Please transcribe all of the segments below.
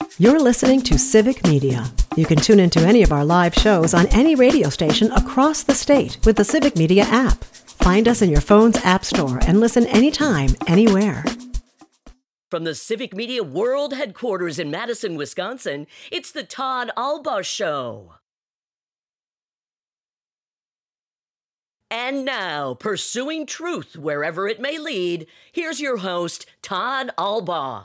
You're listening to Civic Media. You can tune into any of our live shows on any radio station across the state with the Civic Media app. Find us in your phone's app store and listen anytime, anywhere. From the Civic Media World Headquarters in Madison, Wisconsin, it's the Todd Alba Show. And now, pursuing truth wherever it may lead, here's your host, Todd Alba.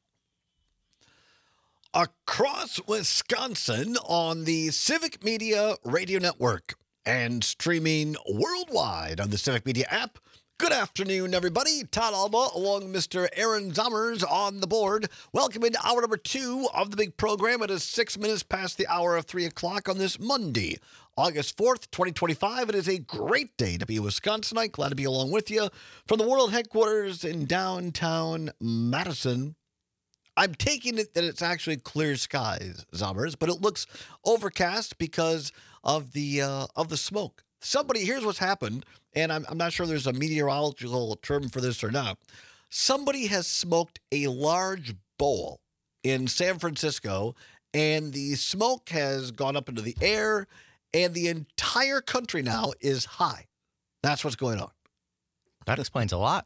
Across Wisconsin on the Civic Media Radio Network and streaming worldwide on the Civic Media app. Good afternoon, everybody. Todd Alba along with Mr. Aaron Zommers on the board. Welcome into hour number 2 of the big program. It is 6 minutes past the hour of 3 o'clock on this Monday, August 4th, 2025. It is a great day to be a Wisconsinite. Glad to be along with you from the world headquarters in downtown Madison. I'm taking it that it's actually clear skies, Zommers, but it looks overcast because of the smoke. Here's what's happened, and I'm not sure there's a meteorological term for this or not. Somebody has smoked a large bowl in San Francisco, and the smoke has gone up into the air, and the entire country now is high. That's what's going on. That explains a lot.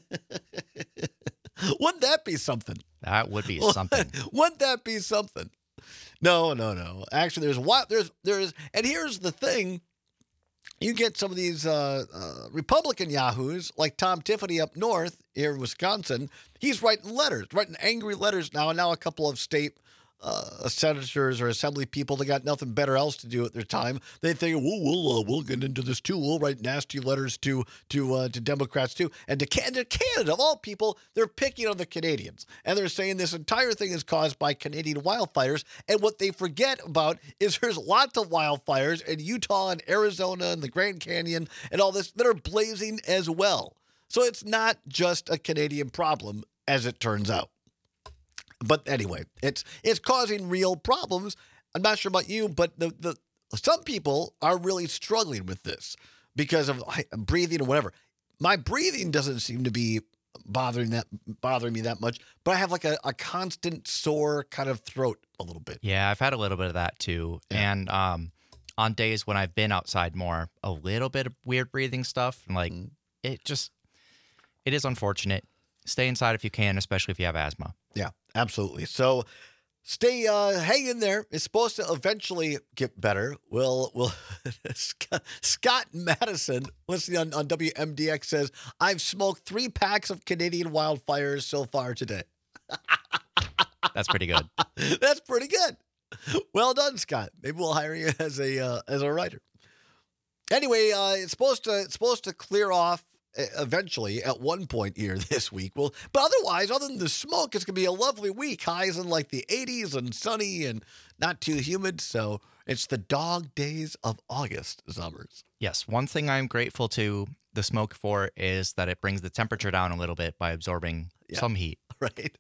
Wouldn't that be something? That would be something. Wouldn't that be something? No. Actually, there's, and here's the thing. You get some of these Republican yahoos like Tom Tiffany up north here in Wisconsin. He's writing angry letters now. And now a couple of state senators or assembly people, they got nothing better else to do at their time. They think, we'll get into this too. We'll write nasty letters to Democrats too. And to Canada, of all people, they're picking on the Canadians. And they're saying this entire thing is caused by Canadian wildfires. And what they forget about is there's lots of wildfires in Utah and Arizona and the Grand Canyon and all this that are blazing as well. So it's not just a Canadian problem, as it turns out. But anyway, it's causing real problems. I'm not sure about you, but the some people are really struggling with this because of breathing or whatever. My breathing doesn't seem to be bothering me that much, but I have like a constant sore kind of throat a little bit. Yeah, I've had a little bit of that too. Yeah. And on days when I've been outside more, a little bit of weird breathing stuff. And like it is unfortunate. Stay inside if you can, especially if you have asthma. Yeah, absolutely. So hang in there. It's supposed to eventually get better. We'll Scott Madison, listening on WMDX, says, I've smoked 3 packs of Canadian wildfires so far today. That's pretty good. That's pretty good. Well done, Scott. Maybe we'll hire you as a writer. Anyway, it's supposed to clear off eventually at one point here this week. Well, but otherwise, other than the smoke, it's going to be a lovely week. Highs in like the 80s and sunny and not too humid. So it's the dog days of August, Zommers. Yes. One thing I'm grateful to the smoke for is that it brings the temperature down a little bit by absorbing some heat. Right.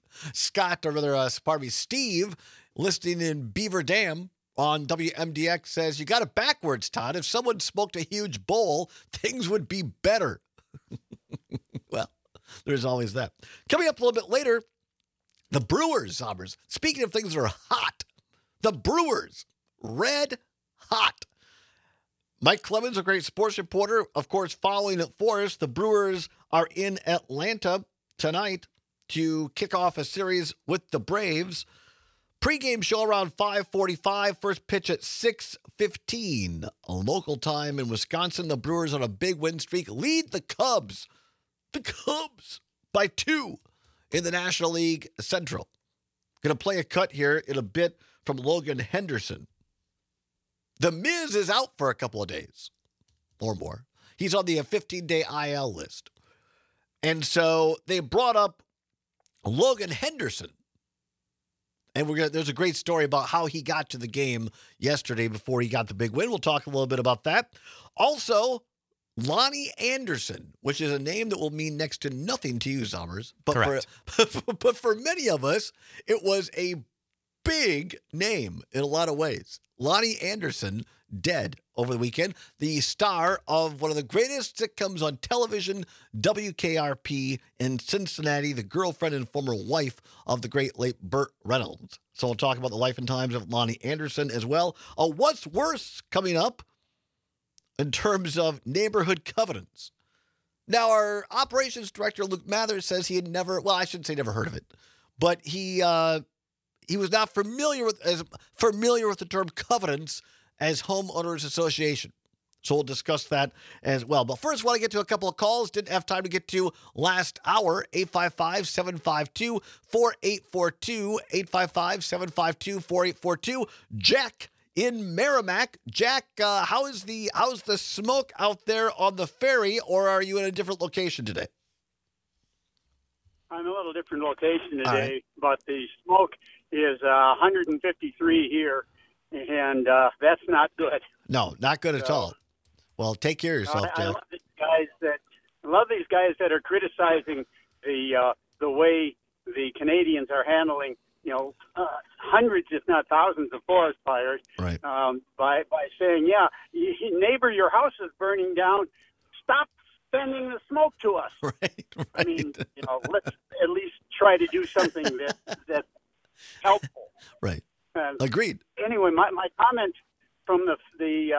Steve, listening in Beaver Dam on WMDX, says, you got it backwards, Todd. If someone smoked a huge bowl, things would be better. Well, there's always that. Coming up a little bit later, the Brewers, Zommers. Speaking of things that are hot, the Brewers, red hot. Mike Clemens, a great sports reporter, of course, following it for us. The Brewers are in Atlanta tonight to kick off a series with the Braves. Pre-game show around 5:45. First pitch at 6:15. Local time in Wisconsin. The Brewers on a big win streak lead the Cubs. The Cubs by 2 in the National League Central. Going to play a cut here in a bit from Logan Henderson. The Miz is out for a couple of days or more. He's on the 15-day IL list. And so they brought up Logan Henderson. And there's a great story about how he got to the game yesterday before he got the big win. We'll talk a little bit about that. Also, Lonnie Anderson, which is a name that will mean next to nothing to you, Zommers. But but for many of us, it was a big name in a lot of ways. Lonnie Anderson, dead over the weekend. The star of one of the greatest sitcoms on television, WKRP in Cincinnati, the girlfriend and former wife of the great late Burt Reynolds. So we'll talk about the life and times of Lonnie Anderson as well. What's worse coming up in terms of neighborhood covenants. Now, our operations director, Luke Mather, says he had never, well, I shouldn't say never heard of it, but he was not familiar with the term covenants as homeowners association. So we'll discuss that as well. But first, I want to get to a couple of calls. Didn't have time to get to last hour. 855-752-4842. 855-752-4842. Jack in Merrimack. Jack, how's the smoke out there on the ferry, or are you in a different location today? I'm in a little different location today, right. But the smoke is 153 here, and that's not good. No, not good at all. Well, take care of yourself, I Jack. love these guys that are criticizing the way the Canadians are handling, hundreds, if not thousands, of forest fires. Right. By saying, neighbor, your house is burning down. Stop sending the smoke to us. Right. I mean, let's at least try to do something that's helpful. Right. Agreed. Anyway, my comment from the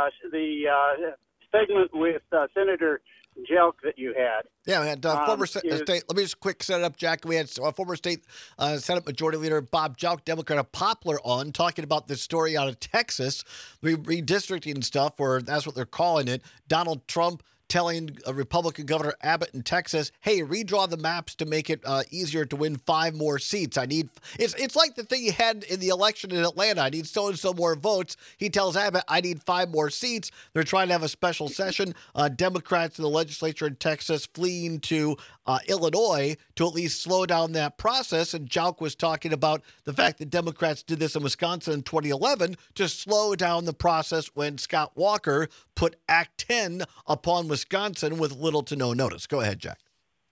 segment with Senator Jelk that you had. Yeah, we had former state. Let me just quick set it up, Jack. We had former state Senate Majority Leader Bob Jelk, Democrat of Poplar, on talking about this story out of Texas, redistricting stuff, or that's what they're calling it. Donald Trump telling Republican Governor Abbott in Texas, hey, redraw the maps to make it easier to win 5 more seats. It's like the thing he had in the election in Atlanta. I need so-and-so more votes. He tells Abbott, I need 5 more seats. They're trying to have a special session. Democrats in the legislature in Texas fleeing to Illinois to at least slow down that process. And Jelk was talking about the fact that Democrats did this in Wisconsin in 2011 to slow down the process when Scott Walker put Act 10 upon Wisconsin with little to no notice. Go ahead, Jack.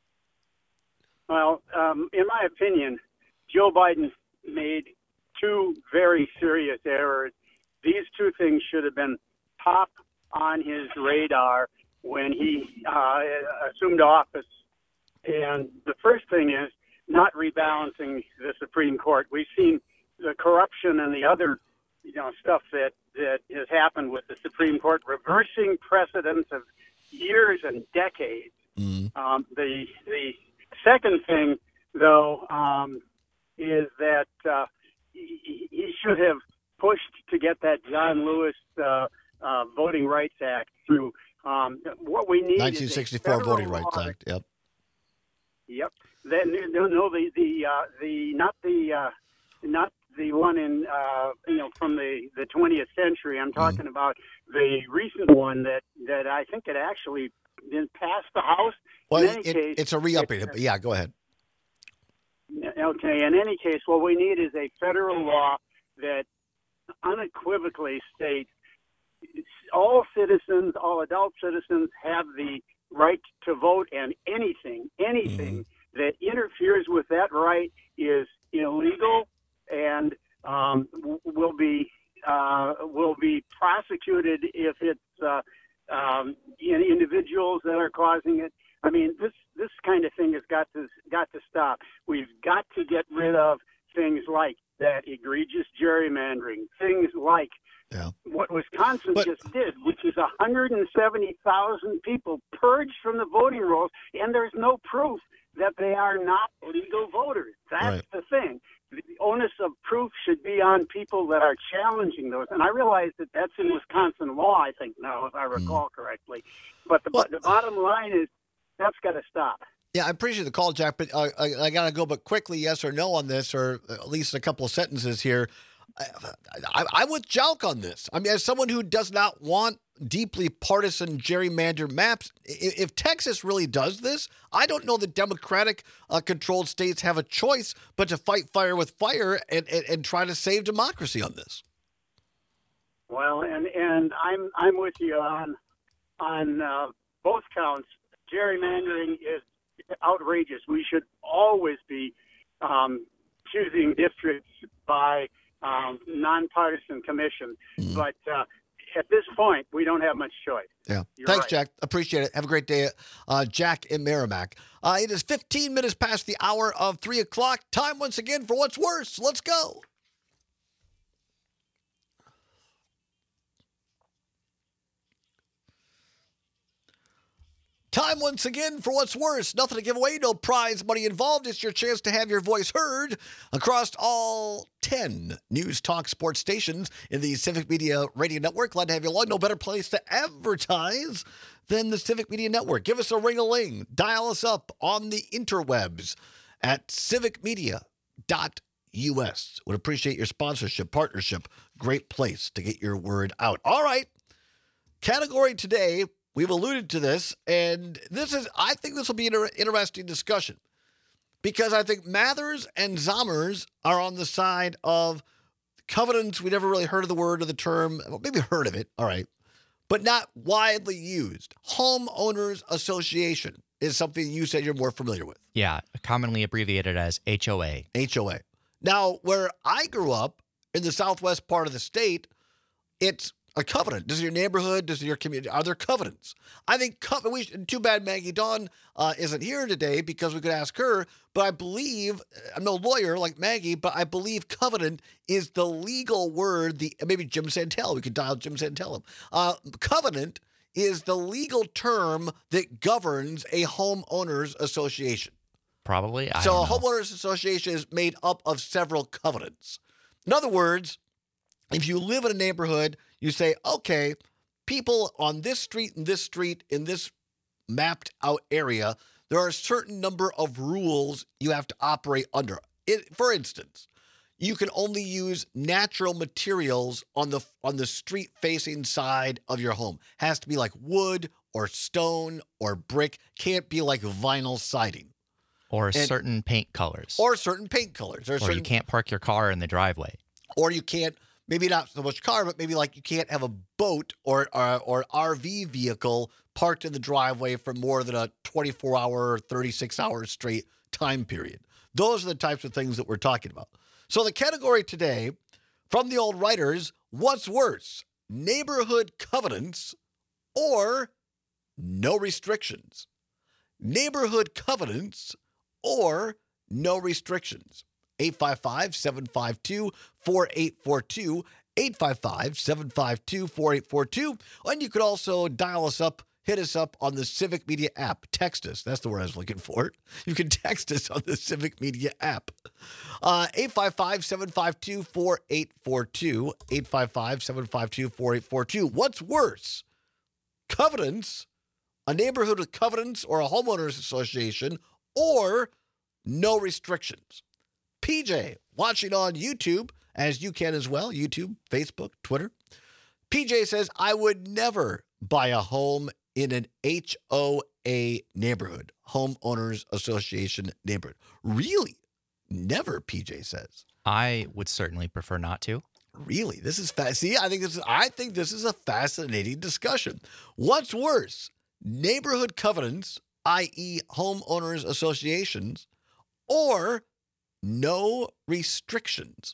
Well, in my opinion, Joe Biden made 2 very serious errors. These 2 things should have been top on his radar when he assumed office. And the first thing is not rebalancing the Supreme Court. We've seen the corruption and the other stuff that has happened with the Supreme Court, reversing precedents of years and decades. Mm-hmm. The second thing, though, is that he should have pushed to get that John Lewis Voting Rights Act through. What we need 1964 is a Voting Rights Act. Yep. Yep. Then not the one in from the 20th century. I'm talking about the recent one that I think it actually didn't pass the House. Well, in any case, it's a re-upping. Yeah, go ahead. Okay. In any case, what we need is a federal law that unequivocally states all citizens, all adult citizens, have the right to vote, and anything that interferes with that right is illegal and will be prosecuted if it's individuals that are causing it. I mean, this kind of thing has got to stop. We've got to get rid of things like that egregious gerrymandering, things like what Wisconsin just did, which is 170,000 people purged from the voting rolls, and there's no proof that they are not legal voters. That's the thing. The onus of proof should be on people that are challenging those. And I realize that that's in Wisconsin law, I think now, if I recall correctly. But the bottom line is that's got to stop. Yeah, I appreciate the call, Jack, but I got to go but quickly, yes or no on this, or at least a couple of sentences here. I'm with Jelk on this. I mean, as someone who does not want deeply partisan gerrymandered maps, if Texas really does this, I don't know that Democratic-controlled states have a choice but to fight fire with fire and try to save democracy on this. Well, and I'm with you on both counts. Gerrymandering is outrageous. We should always be choosing districts by nonpartisan commission. But at this point, we don't have much choice. Yeah. You're Thanks, right. Jack. Appreciate it. Have a great day. Jack in Merrimack. It is 15 minutes past the hour of 3 o'clock. Time once again for What's Worse. Let's go. Time once again for What's Worse. Nothing to give away, no prize money involved. It's your chance to have your voice heard across all 10 news talk sports stations in the Civic Media Radio Network. Glad to have you along. No better place to advertise than the Civic Media Network. Give us a ring-a-ling. Dial us up on the interwebs at civicmedia.us. Would appreciate your sponsorship, partnership. Great place to get your word out. All right. Category today, we've alluded to this, and I think this will be an interesting discussion because I think Mathers and Zommers are on the side of covenants. We never really heard of the word or the term. Well, maybe heard of it. All right. But not widely used. Homeowners Association is something you said you're more familiar with. Yeah, commonly abbreviated as HOA. HOA. Now, where I grew up in the southwest part of the state, it's a covenant. Does your neighborhood, does your community, are there covenants? I think, too bad Maggie Dawn isn't here today because we could ask her, but I believe, I'm no lawyer like Maggie, but I believe covenant is the legal word, maybe Jim Santel, we could dial Jim Santel up. Covenant is the legal term that governs a homeowners association. Probably. So a homeowners association is made up of several covenants. In other words, if you live in a neighborhood, you say, okay, people on this street and this street in this mapped out area, there are a certain number of rules you have to operate under. For instance, you can only use natural materials on the street facing side of your home. Has to be like wood or stone or brick. Can't be like vinyl siding. Or certain paint colors. Or you can't park your car in the driveway. Or you can't, maybe not so much car, but maybe like you can't have a boat or RV vehicle parked in the driveway for more than a 24-hour or 36-hour straight time period. Those are the types of things that we're talking about. So the category today, from the old writers, what's worse, neighborhood covenants or no restrictions? Neighborhood covenants or no restrictions? 855-752-4842, 855-752-4842. And you could also dial us up, hit us up on the Civic Media app. Text us. That's the word I was looking for. You can text us on the Civic Media app. 855-752-4842, 855-752-4842. What's worse? Covenants, a neighborhood with covenants or a homeowners association, or no restrictions? PJ, watching on YouTube, as you can as well, YouTube, Facebook, Twitter. PJ says, I would never buy a home in an HOA neighborhood, homeowners association neighborhood. Really? Never, PJ says. I would certainly prefer not to. Really? This is see, I think this is a fascinating discussion. What's worse? Neighborhood covenants, i.e. homeowners associations, or no restrictions?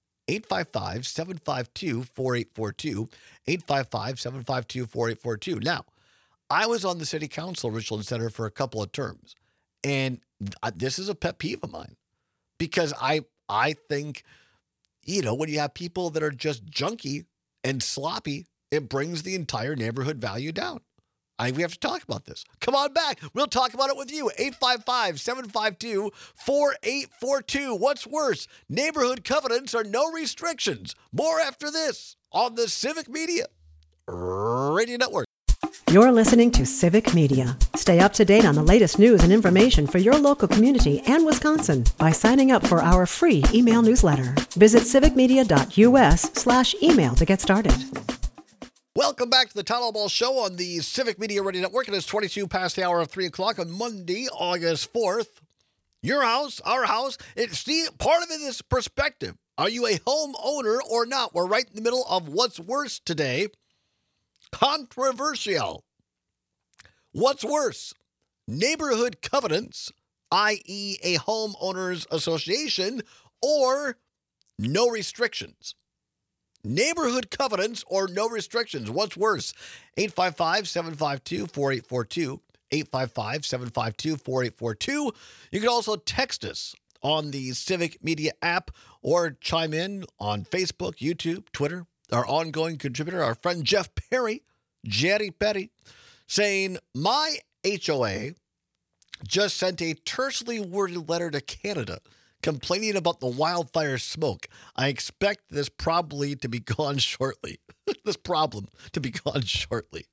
855-752-4842, 855-752-4842. Now, I was on the city council of Richland Center for a couple of terms, and this is a pet peeve of mine because I think, when you have people that are just junky and sloppy, it brings the entire neighborhood value down. We have to talk about this. Come on back. We'll talk about it with you. 855-752-4842. What's worse, neighborhood covenants or no restrictions? More after this on the Civic Media Radio Network. You're listening to Civic Media. Stay up to date on the latest news and information for your local community and Wisconsin by signing up for our free email newsletter. Visit civicmedia.us/email to get started. Welcome back to the Town Hall Ball Show on the Civic Media Radio Network. It is 22 past the hour of 3 o'clock on Monday, August 4th. Your house, our house. See, part of it is perspective. Are you a homeowner or not? We're right in the middle of what's worse today. Controversial. What's worse? Neighborhood covenants, i.e. a homeowners association, or no restrictions? Neighborhood covenants or no restrictions? What's worse? 855-752-4842, 855-752-4842. You can also text us on the Civic Media app or chime in on Facebook, YouTube, Twitter. Our ongoing contributor, our friend Jeff Perry, Jerry Perry, saying, my HOA just sent a tersely worded letter to Canada complaining about the wildfire smoke. I expect this probably to be gone shortly. This problem to be gone shortly.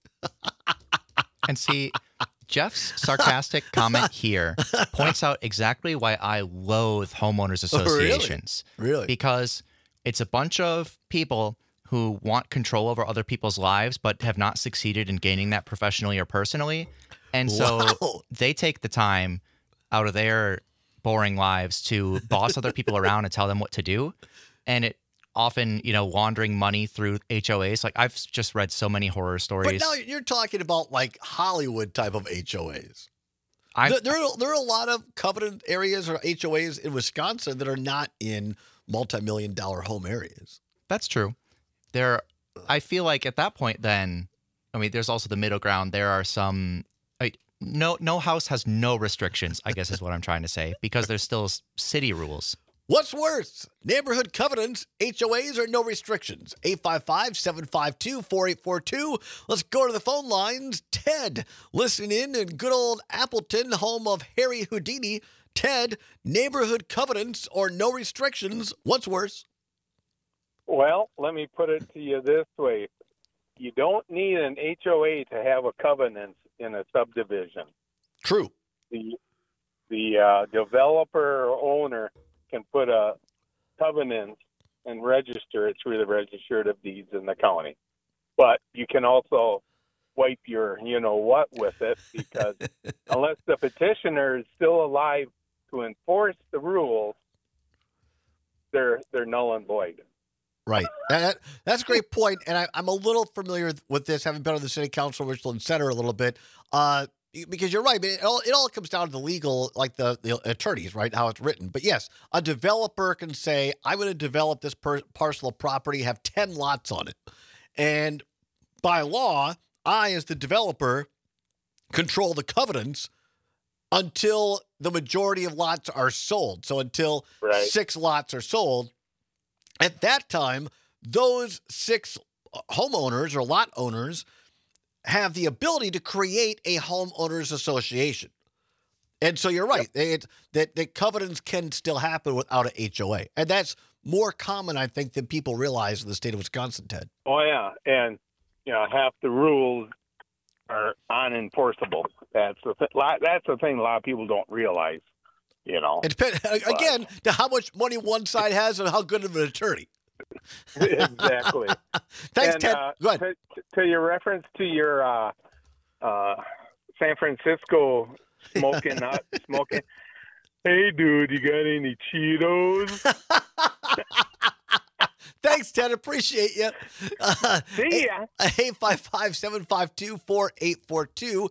And see, Jeff's sarcastic comment here points out exactly why I loathe homeowners associations. Really? Because it's a bunch of people who want control over other people's lives but have not succeeded in gaining that professionally or personally. And so they take the time out of their boring lives to boss other people around and tell them what to do. And it often, laundering money through HOAs. Like, I've just read so many horror stories. But now you're talking about like Hollywood type of HOAs. There are a lot of covenant areas or HOAs in Wisconsin that are not in multi-million-dollar home areas. That's true. I feel like at that point then, there's also the middle ground. There are some... No house has no restrictions, I guess is what I'm trying to say, because there's still city rules. What's worse, neighborhood covenants, HOAs, or no restrictions? 855-752-4842. Let's go to the phone lines. Ted, listening in good old Appleton, home of Harry Houdini. Ted, neighborhood covenants or no restrictions, what's worse? Well, let me put it to you this way. You don't need an HOA to have a covenant in a subdivision. True. The developer or owner can put a covenant and register it through the Register of Deeds in the county. But you can also wipe your you-know-what with it, because unless the petitioner is still alive to enforce the rules, they're null and void. Right. That's a great point, and I'm a little familiar with this, having been on the city council, Richland Center a little bit, because you're right. It all comes down to the legal, like the attorneys, right, how it's written. But yes, a developer can say, I'm going to develop this parcel of property, have 10 lots on it. And by law, I, as the developer, control the covenants until the majority of lots are sold. So until 6 lots are sold. At that time, those 6 homeowners or lot owners have the ability to create a homeowners association. And so you're right, that covenants can still happen without an HOA. And that's more common, I think, than people realize in the state of Wisconsin, Ted. Oh, yeah. And, half the rules are unenforceable. That's the thing a lot of people don't realize. It depends, again, to how much money one side has and how good of an attorney. Exactly. Thanks, and, Ted. Go ahead. To your reference to your San Francisco smoking. Hey, dude, you got any Cheetos? Thanks, Ted. Appreciate you. See ya. 855-752-4842.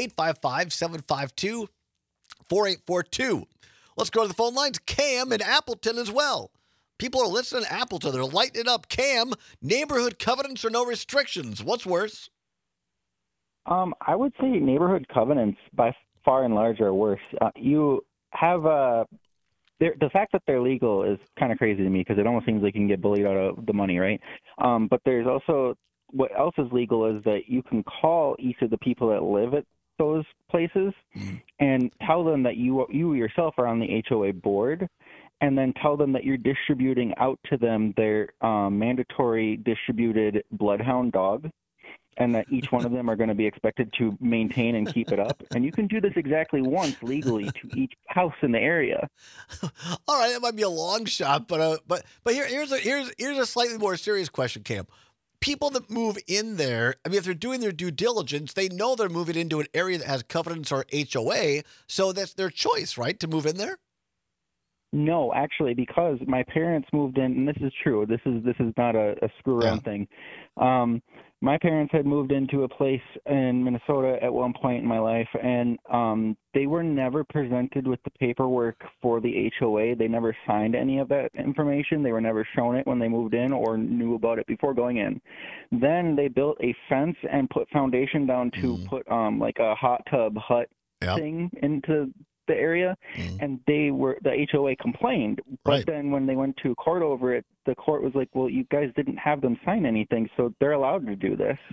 855-752-4842. Let's go to the phone lines. Cam in Appleton as well. People are listening to Appleton. They're lighting it up. Cam, neighborhood covenants or no restrictions? What's worse? I would say neighborhood covenants by far and large are worse. You have the fact that they're legal is kind of crazy to me, because it almost seems like you can get bullied out of the money, right? But there's also what else is legal is that you can call each of the people that live at those places and tell them that you yourself are on the HOA board, and then tell them that you're distributing out to them their mandatory distributed bloodhound dog, and that each one of them are going to be expected to maintain and keep it up. And you can do this exactly once legally to each house in the area. All right, that might be a long shot, but here's a slightly more serious question, Cam. People that move in there, if they're doing their due diligence, they know they're moving into an area that has covenants or HOA, so that's their choice, right, to move in there? No, actually, because my parents moved in, and this is true. This is not a screw around thing. My parents had moved into a place in Minnesota at one point in my life, and they were never presented with the paperwork for the HOA. They never signed any of that information. They were never shown it when they moved in or knew about it before going in. Then they built a fence and put foundation down to put like a hot tub hut thing into the area, and the HOA complained. But then when they went to court over it, the court was like, well, you guys didn't have them sign anything, so they're allowed to do this.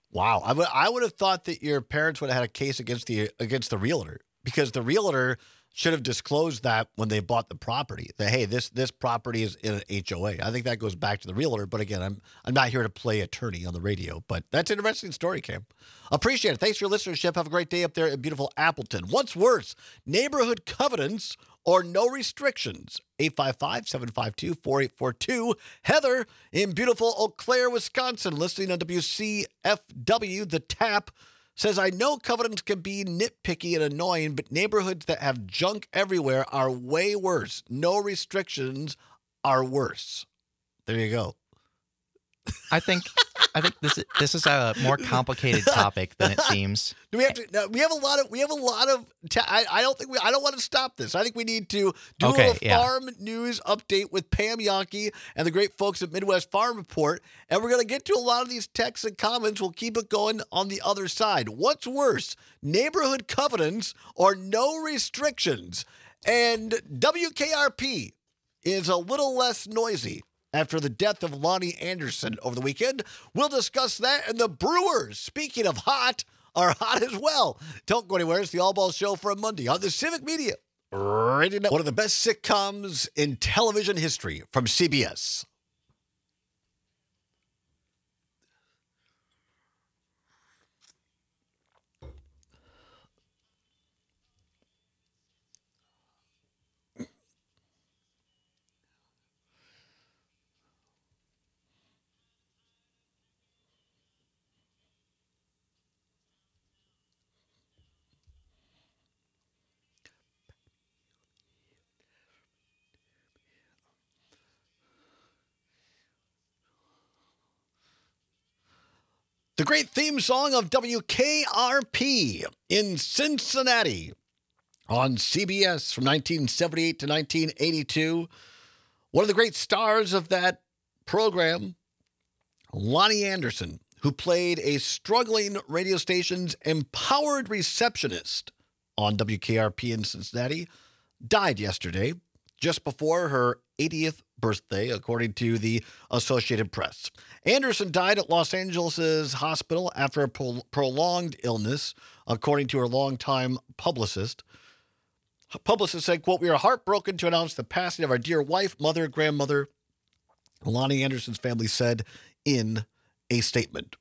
Wow. I would have thought that your parents would have had a case against the realtor, because the realtor should have disclosed that when they bought the property, that, hey, this property is in an HOA. I think that goes back to the realtor. But again, I'm not here to play attorney on the radio. But that's an interesting story, Cam. Appreciate it. Thanks for your listenership. Have a great day up there in beautiful Appleton. What's worse, neighborhood covenants or no restrictions? 855-752-4842. Heather in beautiful Eau Claire, Wisconsin, listening on WCFW, The Tap, says, I know covenants can be nitpicky and annoying, but neighborhoods that have junk everywhere are way worse. No restrictions are worse. There you go. I think this is a more complicated topic than it seems. Do we have to? No, we have a lot of. I don't want to stop this. I think we need to do a little farm news update with Pam Yonke and the great folks at Midwest Farm Report, and we're going to get to a lot of these texts and comments. We'll keep it going on the other side. What's worse, neighborhood covenants or no restrictions? And WKRP is a little less noisy after the death of Lonnie Anderson over the weekend. We'll discuss that. And the Brewers, speaking of hot, are hot as well. Don't go anywhere. It's the All Ball Show for a Monday on the Civic Media Radio Network. One of the best sitcoms in television history from CBS. The great theme song of WKRP in Cincinnati on CBS from 1978 to 1982. One of the great stars of that program, Lonnie Anderson, who played a struggling radio station's empowered receptionist on WKRP in Cincinnati, died yesterday, just before her 80th birthday, according to the Associated Press. Anderson died at Los Angeles' hospital after a prolonged illness, according to her longtime publicist. Publicist said, quote, we are heartbroken to announce the passing of our dear wife, mother, grandmother, Lonnie Anderson's family said in a statement.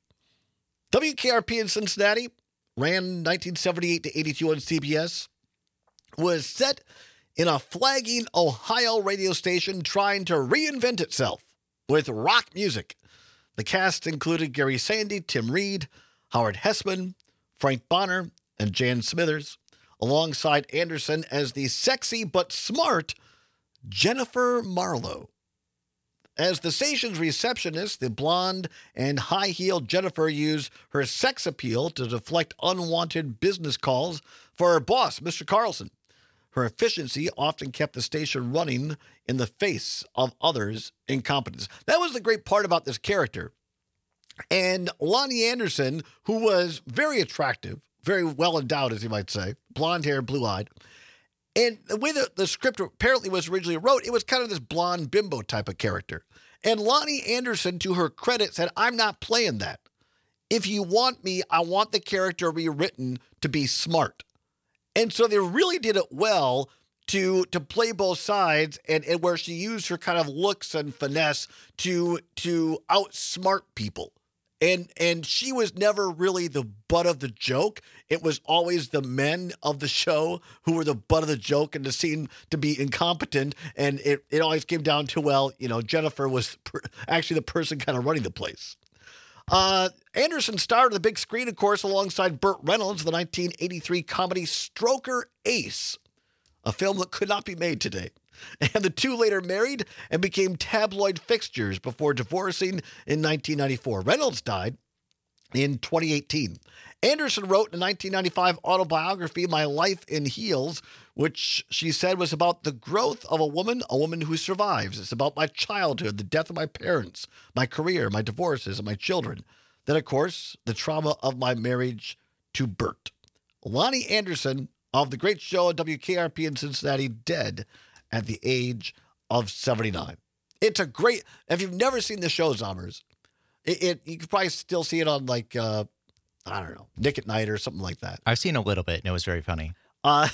WKRP in Cincinnati ran 1978 to 82 on CBS, was set in a flagging Ohio radio station trying to reinvent itself with rock music. The cast included Gary Sandy, Tim Reed, Howard Hessman, Frank Bonner, and Jan Smithers, alongside Anderson as the sexy but smart Jennifer Marlowe. As the station's receptionist, the blonde and high-heeled Jennifer used her sex appeal to deflect unwanted business calls for her boss, Mr. Carlson. Her efficiency often kept the station running in the face of others' incompetence. That was the great part about this character. And Lonnie Anderson, who was very attractive, very well endowed, as you might say, blonde hair, blue-eyed. And the way the script apparently was originally wrote, it was kind of this blonde bimbo type of character. And Lonnie Anderson, to her credit, said, I'm not playing that. If you want me, I want the character rewritten to be smart. And so they really did it well to play both sides, and where she used her kind of looks and finesse to outsmart people. And she was never really the butt of the joke. It was always the men of the show who were the butt of the joke and seemed to be incompetent. And it always came down to, well, Jennifer was actually the person kind of running the place. Anderson starred on the big screen, of course, alongside Burt Reynolds, the 1983 comedy Stroker Ace, a film that could not be made today. And the two later married and became tabloid fixtures before divorcing in 1994. Reynolds died in 2018. Anderson wrote in a 1995 autobiography, My Life in Heels, which she said was about the growth of a woman who survives. It's about my childhood, the death of my parents, my career, my divorces, and my children. Then, of course, the trauma of my marriage to Burt. Lonnie Anderson of the great show at WKRP in Cincinnati, dead at the age of 79. It's a great, if you've never seen the show, Zombers, you could probably still see it on like I don't know, Nick at Night or something like that. I've seen a little bit, and it was very funny. As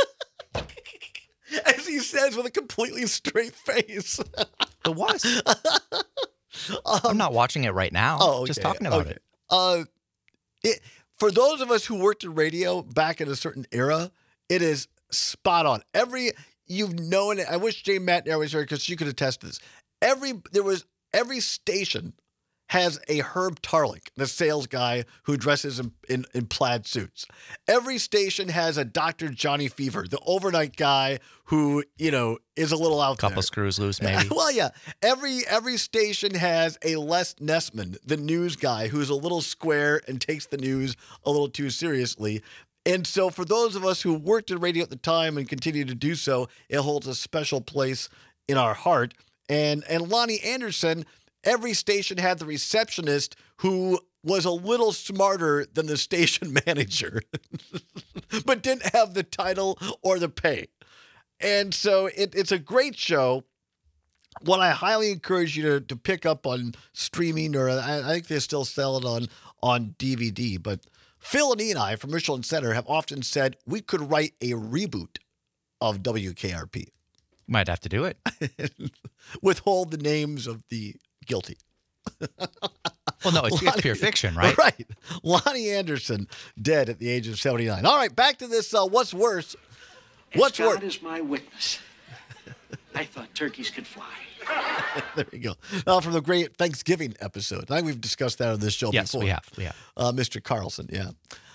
he says with a completely straight face. It was. I'm not watching it right now. Oh, okay, just talking about it. For those of us who worked in radio back in a certain era, it is spot on. You've known it. I wish Jane Matnair was here because she could attest to this. Every station has a Herb Tarlick, the sales guy who dresses in plaid suits. Every station has a Dr. Johnny Fever, the overnight guy who, is a little out there. Couple screws loose, maybe. Well, yeah. Every station has a Les Nessman, the news guy, who's a little square and takes the news a little too seriously. And so for those of us who worked in radio at the time and continue to do so, it holds a special place in our heart. And Lonnie Anderson, every station had the receptionist who was a little smarter than the station manager, but didn't have the title or the pay. And so it's a great show. What I highly encourage you to pick up on streaming, or I think they still sell it on DVD. But Phil and I from Richland Center have often said we could write a reboot of WKRP. Might have to do it. Withhold the names of the guilty. Well, no, it's pure fiction, right? Right. Lonnie Anderson, dead at the age of 79. All right, back to this. What's worse? What's worse? God is my witness. I thought turkeys could fly. There you go. Now, from the great Thanksgiving episode. I think we've discussed that on this show yes, before. Yes, we have. Mr. Carlson, yeah.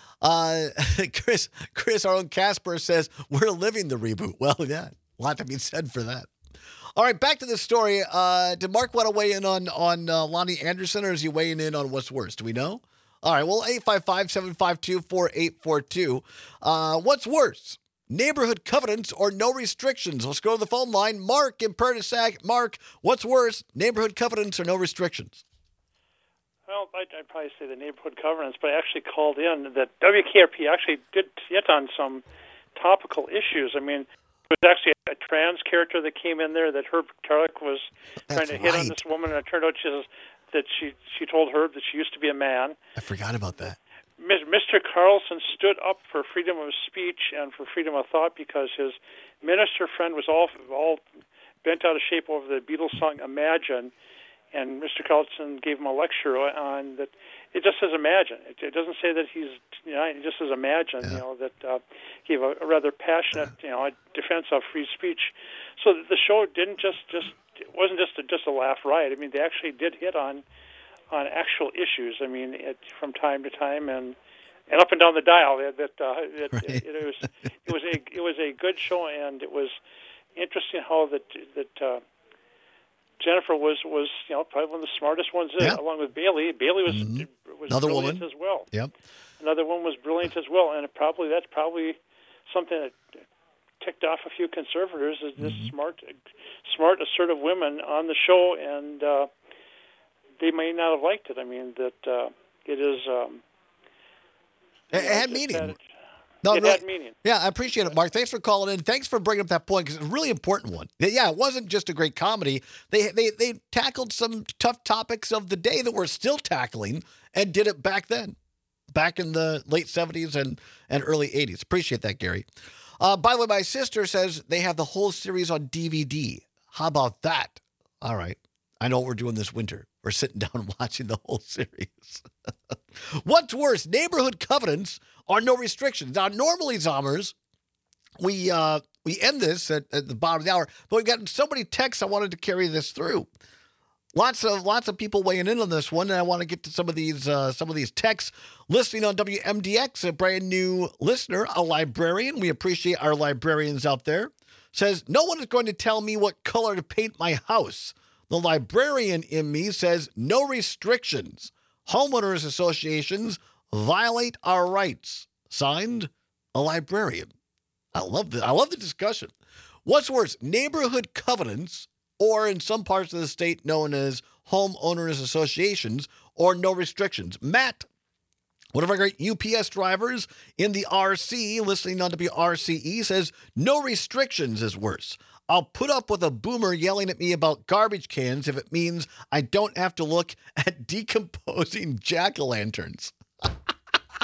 Chris, our own Casper says, we're living the reboot. Well, yeah, a lot to be said for that. All right, back to the story. Did Mark want to weigh in on Lonnie Anderson, or is he weighing in on what's worse? Do we know? All right, well, 855-752-4842. What's worse, neighborhood covenants or no restrictions? Let's go to the phone line. Mark in Pertisac. Mark, what's worse, neighborhood covenants or no restrictions? Well, I'd probably say the neighborhood covenants, but I actually called in that WKRP actually did hit on some topical issues. I mean, it was actually a trans character that came in there that Herb Tarlick was trying to hit on this woman, and it turned out that she told Herb that she used to be a man. I forgot about that. Mr. Carlson stood up for freedom of speech and for freedom of thought because his minister friend was all bent out of shape over the Beatles song Imagine, and Mr. Carlson gave him a lecture on that. It just says imagine. It doesn't say that he's, it just says imagine, yeah. That gave a rather passionate, defense of free speech. So the show didn't it wasn't just a laugh riot. I mean, they actually did hit on actual issues. I mean, from time to time and up and down the dial. Right. It was a good show, and it was interesting how that Jennifer was probably one of the smartest ones, along with Bailey. Bailey was another brilliant woman as well. Yep. Another one was brilliant as well, and that's probably something that ticked off a few conservators, is this smart, assertive women on the show, and they may not have liked it. I mean, that it is. It had meaning. It had meaning. Yeah, I appreciate it, Mark. Thanks for calling in. Thanks for bringing up that point, because it's a really important one. Yeah, it wasn't just a great comedy. They tackled some tough topics of the day that we're still tackling, and did it back then, back in the late 70s and early 80s. Appreciate that, Gary. By the way, my sister says they have the whole series on DVD. How about that? All right. I know what we're doing this winter. We're sitting down and watching the whole series. What's worse, neighborhood covenants or no restrictions? Now, normally, Zommers, we end this at the bottom of the hour, but we got so many texts, I wanted to carry this through. Lots of people weighing in on this one, and I want to get to some of these texts. Listening on WMDX, a brand new listener, a librarian. We appreciate our librarians out there. Says, no one is going to tell me what color to paint my house. The librarian in me says, no restrictions. Homeowners associations violate our rights. Signed, a librarian. I love the discussion. What's worse, neighborhood covenants, or in some parts of the state known as homeowners associations, or no restrictions? Matt, one of our great UPS drivers in the RC, listening on WRCE, says no restrictions is worse. I'll put up with a boomer yelling at me about garbage cans if it means I don't have to look at decomposing jack-o'-lanterns.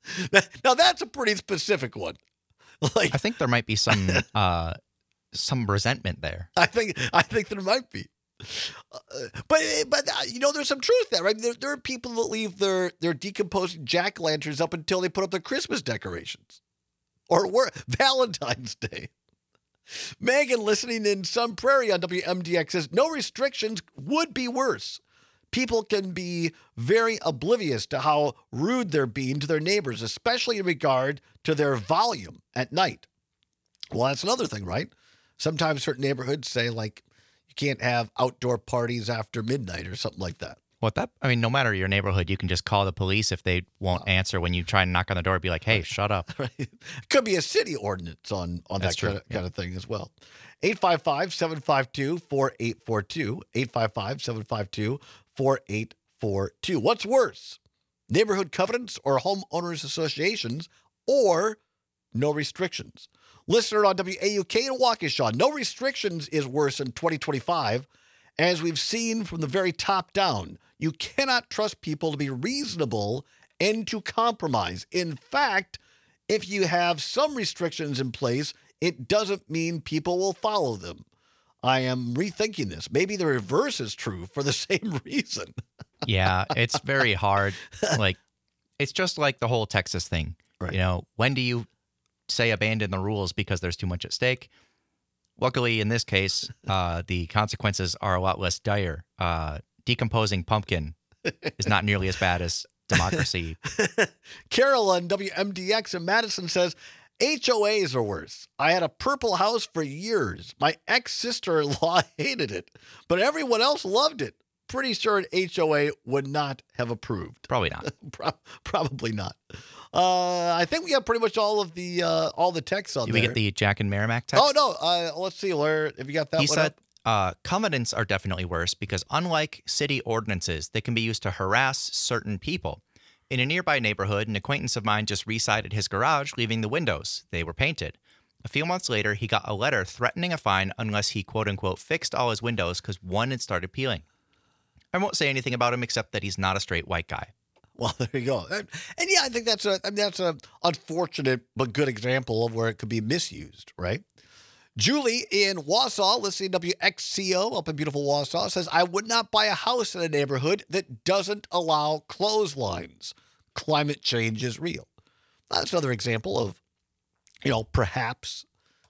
Now that's a pretty specific one. Like I think there might be some resentment there. I think there might be. But there's some truth there, right? There are people that leave their decomposing jack-o'-lanterns up until they put up their Christmas decorations. Or Valentine's Day. Megan, listening in Sun Prairie on WMDX, says no restrictions would be worse. People can be very oblivious to how rude they're being to their neighbors, especially in regard to their volume at night. Well, that's another thing, right? Sometimes certain neighborhoods say, like, you can't have outdoor parties after midnight or something like that. No matter your neighborhood, you can just call the police if they won't answer when you try and knock on the door. Be like, hey, shut up. Right. It could be a city ordinance on that kind of thing as well. 855-752-4842. 855-752-4842. What's worse, neighborhood covenants or homeowners associations, or no restrictions? Listener on WAUK in Waukesha, no restrictions is worse in 2025. As we've seen from the very top down, you cannot trust people to be reasonable and to compromise. In fact, if you have some restrictions in place, it doesn't mean people will follow them. I am rethinking this. Maybe the reverse is true for the same reason. Yeah, it's very hard. Like, it's just like the whole Texas thing. Right. When do you say abandon the rules because there's too much at stake? Luckily, in this case, the consequences are a lot less dire. Decomposing pumpkin is not nearly as bad as democracy. Carol on WMDX in Madison says, HOAs are worse. I had a purple house for years. My ex-sister-in-law hated it, but everyone else loved it. Pretty sure an HOA would not have approved. Probably not. Probably not. I think we have pretty much all the texts on there. Did we get the Jack and Merrimack text? Oh, no. Let's see. Where have you got that he one said, up? covenants are definitely worse because unlike city ordinances, they can be used to harass certain people. In a nearby neighborhood, an acquaintance of mine just resided his garage, leaving the windows. They were painted. A few months later, he got a letter threatening a fine unless he, quote-unquote, fixed all his windows because one had started peeling. I won't say anything about him except that he's not a straight white guy. Well, there you go. And yeah, I think that's a unfortunate but good example of where it could be misused, right? Julie in Wausau, listening to WXCO up in beautiful Wausau, says, I would not buy a house in a neighborhood that doesn't allow clotheslines. Climate change is real. That's another example of, perhaps,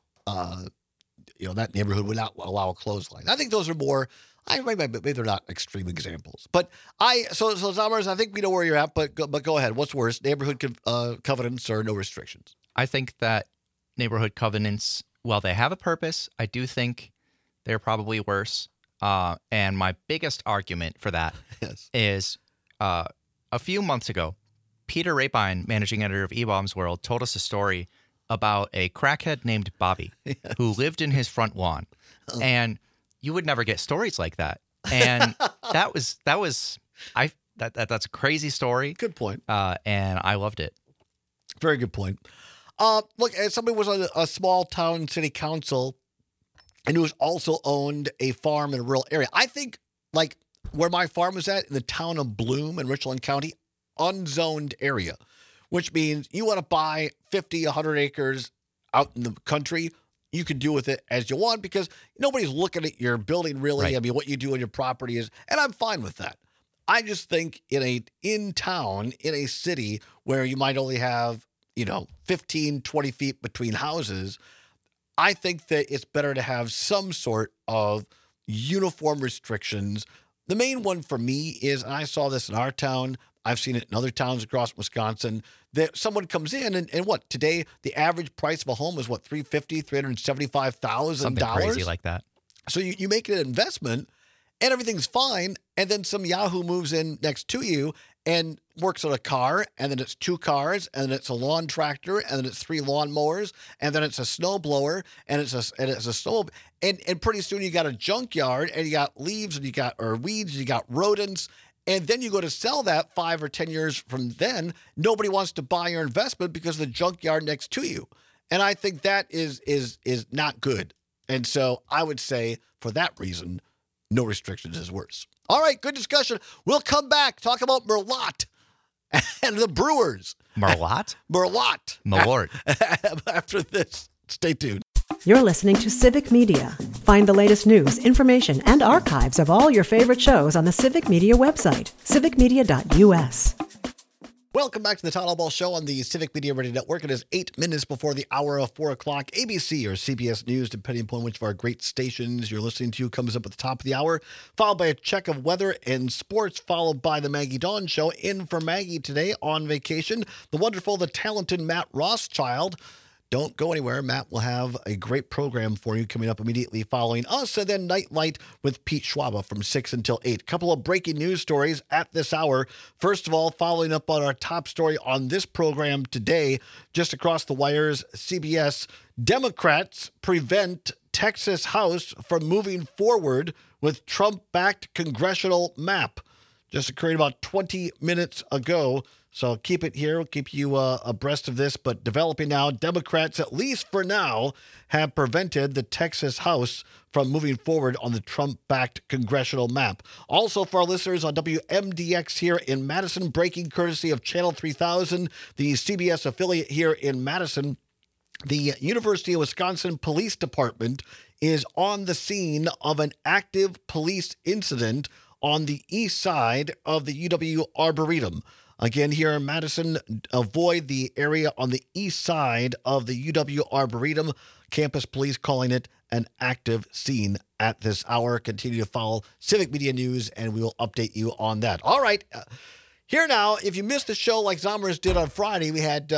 that neighborhood would not allow a clothesline. I think those are more, maybe they're not extreme examples. But so Zomers, I think we know where you're at, but go ahead. What's worse, neighborhood covenants or no restrictions? I think that neighborhood covenants, while they have a purpose, I do think they're probably worse. And my biggest argument for that is a few months ago, Peter Rapine, managing editor of E-Bombs World, told us a story about a crackhead named Bobby who lived in his front lawn. And you would never get stories like that. And that's a crazy story. Good point. And I loved it. Very good point. Look, as somebody was on a small town city council and who was also owned a farm in a rural area. I think, like, where my farm was at in the town of Bloom in Richland County, unzoned area, which means you want to buy 50, 100 acres out in the country, you can do with it as you want because nobody's looking at your building really. Right. I mean, what you do on your property is, and I'm fine with that. I just think in town, in a city where you might only have, 15, 20 feet between houses, I think that it's better to have some sort of uniform restrictions. The main one for me is, and I saw this in our town, I've seen it in other towns across Wisconsin, that someone comes in and what, today the average price of a home is what, $350,000, $375,000? Something crazy like that. So you make it an investment and everything's fine, and then some Yahoo moves in next to you and works on a car, and then it's 2 cars, and then it's a lawn tractor, and then it's 3 lawn mowers, and then it's a snow blower, and it's a snow, and pretty soon you got a junkyard, and you got leaves, and you got weeds, and you got rodents, and then you go to sell that 5 or 10 years from then. Nobody wants to buy your investment because of the junkyard next to you, and I think that is not good. And so I would say for that reason, no restrictions is worse. All right, good discussion. We'll come back, talk about Merlot and the Brewers. Merlot? Malort. After this, stay tuned. You're listening to Civic Media. Find the latest news, information, and archives of all your favorite shows on the Civic Media website, civicmedia.us. Welcome back to the Todd Albaugh Show on the Civic Media Radio Network. It is 8 minutes before the hour of 4 o'clock. ABC or CBS News, depending upon which of our great stations you're listening to, comes up at the top of the hour, followed by a check of weather and sports, followed by the Maggie Dawn Show. In for Maggie today on vacation, the wonderful, the talented Matt Rothschild. Don't go anywhere. Matt will have a great program for you coming up immediately following us, and then Nightlight with Pete Schwaba from 6 until 8. A couple of breaking news stories at this hour. First of all, following up on our top story on this program today, just across the wires, CBS, Democrats prevent Texas House from moving forward with Trump-backed congressional map. Just occurred about 20 minutes ago. So keep it here. We'll keep you abreast of this. But developing now, Democrats, at least for now, have prevented the Texas House from moving forward on the Trump-backed congressional map. Also, for our listeners on WMDX here in Madison, breaking courtesy of Channel 3000, the CBS affiliate here in Madison, the University of Wisconsin Police Department is on the scene of an active police incident on the east side of the UW Arboretum. Again, here in Madison, avoid the area on the east side of the UW Arboretum. Campus police calling it an active scene at this hour. Continue to follow Civic Media News, and we will update you on that. All right. Here now, if you missed the show like Zommers did on Friday, we had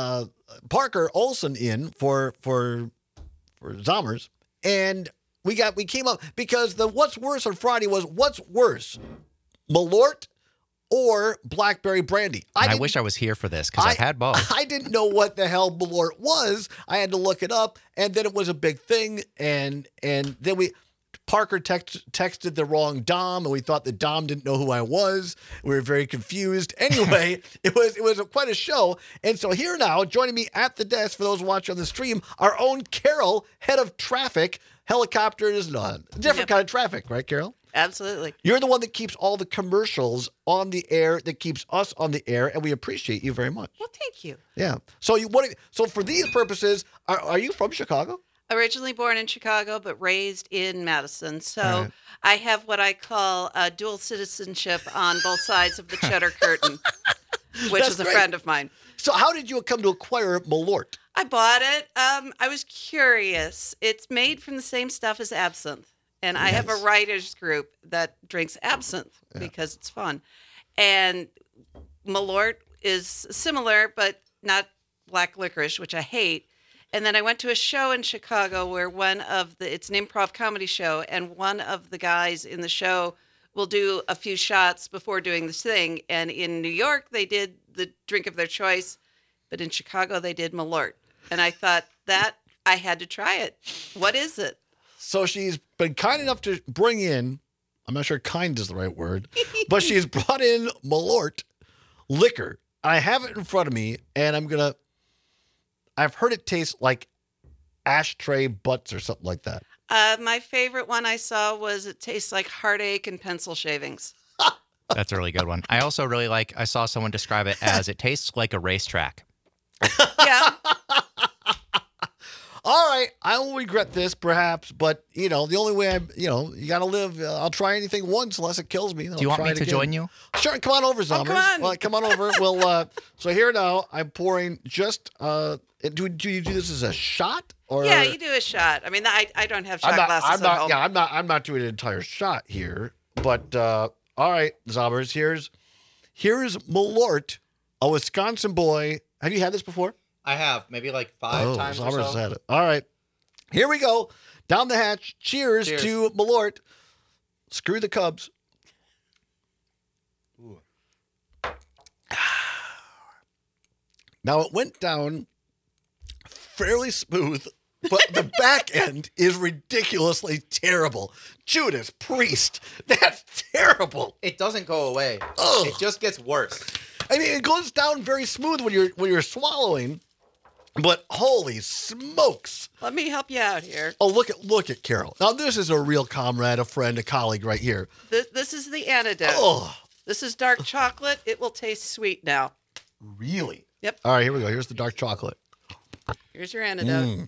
Parker Olson in for Zommers, and we came up because the what's worse on Friday was what's worse, Malort or Blackberry Brandy. I wish I was here for this because I've had both. I didn't know what the hell Malort was. I had to look it up, and then it was a big thing, and then Parker texted the wrong Dom, and we thought the Dom didn't know who I was. We were very confused. Anyway, it was quite a show. And so here now, joining me at the desk for those watching on the stream, our own Carol, head of traffic. Helicopter is not different kind of traffic, right, Carol? Absolutely. You're the one that keeps all the commercials on the air, that keeps us on the air, and we appreciate you very much. Well, thank you. Yeah. So so for these purposes, are you from Chicago? Originally born in Chicago, but raised in Madison. So I have what I call dual citizenship on both sides of the Cheddar Curtain, which is a friend of mine. So how did you come to acquire Malort? I bought it. I was curious. It's made from the same stuff as absinthe. And I have a writers group that drinks absinthe because it's fun. And Malort is similar, but not black licorice, which I hate. And then I went to a show in Chicago where it's an improv comedy show, and one of the guys in the show will do a few shots before doing this thing. And in New York, they did the drink of their choice, but in Chicago, they did Malort. And I thought that I had to try it. What is it? So she's been kind enough to bring in, I'm not sure kind is the right word, but she's brought in Malort liquor. I have it in front of me, and I've heard it taste like ashtray butts or something like that. My favorite one I saw was it tastes like heartache and pencil shavings. That's a really good one. I also really I saw someone describe it as it tastes like a racetrack. Yeah. All right, I will regret this perhaps, but the only way you got to live. I'll try anything once unless it kills me. Do you want me to join you? Sure, come on over, Zommers. Come on. Well, come on over. We'll. So here now, I'm pouring just. Do you do this as a shot or? Yeah, you do a shot. I mean, I don't have shot glasses at home. Yeah, I'm not doing an entire shot here, but all right, Zommers. Here's Malort, a Wisconsin boy. Have you had this before? I have, maybe like 5 times or so. Had it. All right. Here we go. Down the hatch. Cheers to Malort. Screw the Cubs. Ooh. Now, it went down fairly smooth, but the back end is ridiculously terrible. Judas Priest. That's terrible. It doesn't go away. Ugh. It just gets worse. I mean, it goes down very smooth when you're swallowing. But holy smokes. Let me help you out here. Oh, look at Carol. Now, this is a real comrade, a friend, a colleague right here. This is the antidote. Oh, This is dark chocolate. It will taste sweet now. Really? Yep. All right, here we go. Here's the dark chocolate. Here's your antidote.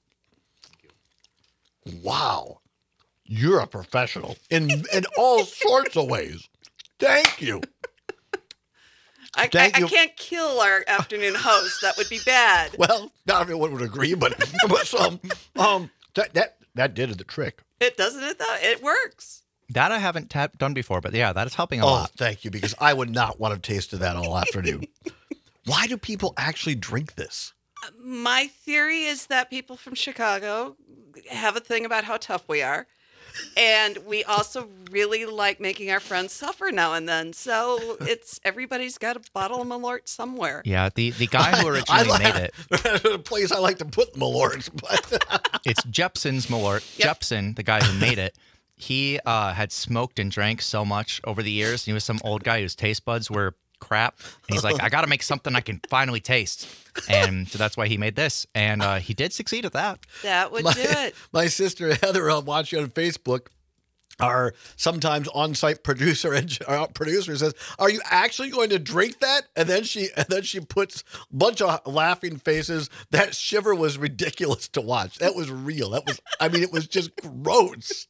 Wow. You're a professional in all sorts of ways. Thank you. I can't kill our afternoon host. That would be bad. Well, not everyone would agree, but that did the trick. It doesn't it though? It works. That I haven't done before, but yeah, that is helping a lot. Oh, thank you, because I would not want to taste of that all afternoon. Why do people actually drink this? My theory is that people from Chicago have a thing about how tough we are. And we also really like making our friends suffer now and then. So everybody's got a bottle of Malort somewhere. Yeah, the guy who originally made it. The place I like to put Malorts. It's Jeppson's Malort. Yep. Jeppson, the guy who made it, he had smoked and drank so much over the years. And he was some old guy whose taste buds were crap. And he's like, I got to make something I can finally taste. And so that's why he made this. And he did succeed at that. That would do it. My sister Heather, I'll watch you on Facebook, our sometimes on-site producer says, "Are you actually going to drink that?" And then she puts a bunch of laughing faces. That shiver was ridiculous to watch. That was real. It was just gross.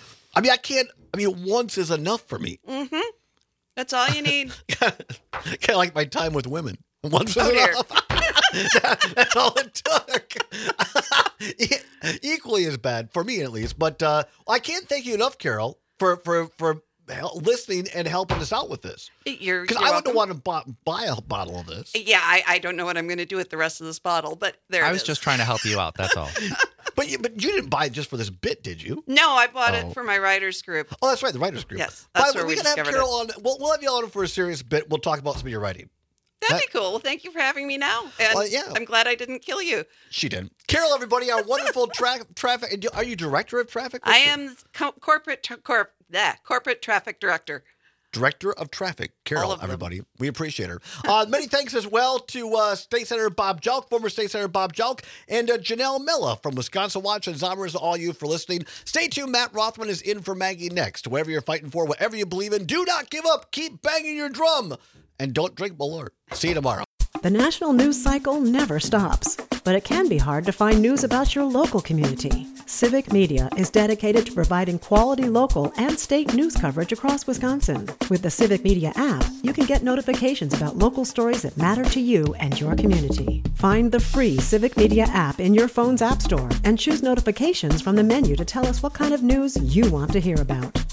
Once is enough for me. Mm-hmm. That's all you need. Kind of like my time with women. Once was enough. That's all it took. Equally as bad, for me at least. But I can't thank you enough, Carol, for listening and helping us out with this. Because I wouldn't want to buy a bottle of this. Yeah, I don't know what I'm going to do with the rest of this bottle, but I was just trying to help you out, that's all. But you didn't buy it just for this bit, did you? No, I bought it for my writers group. Oh, that's right, the writers group. Yes, that's where we can have discovered Carol on. We'll have you on for a serious bit. We'll talk about some of your writing. That'd be cool. Well, thank you for having me now. And I'm glad I didn't kill you. She didn't. Carol, everybody, our wonderful traffic. Are you director of traffic? I am corporate traffic director. Director of Traffic, Carol, everybody. We appreciate her. Many thanks as well to State Senator Bob Jalk, former State Senator Bob Jalk, and Janelle Milla from Wisconsin Watch, and Zombers, all you for listening. Stay tuned. Matt Rothman is in for Maggie next. Whatever you're fighting for, whatever you believe in, do not give up. Keep banging your drum. And don't drink Malort. See you tomorrow. The national news cycle never stops, but it can be hard to find news about your local community. Civic Media is dedicated to providing quality local and state news coverage across Wisconsin. With the Civic Media app, you can get notifications about local stories that matter to you and your community. Find the free Civic Media app in your phone's app store and choose notifications from the menu to tell us what kind of news you want to hear about.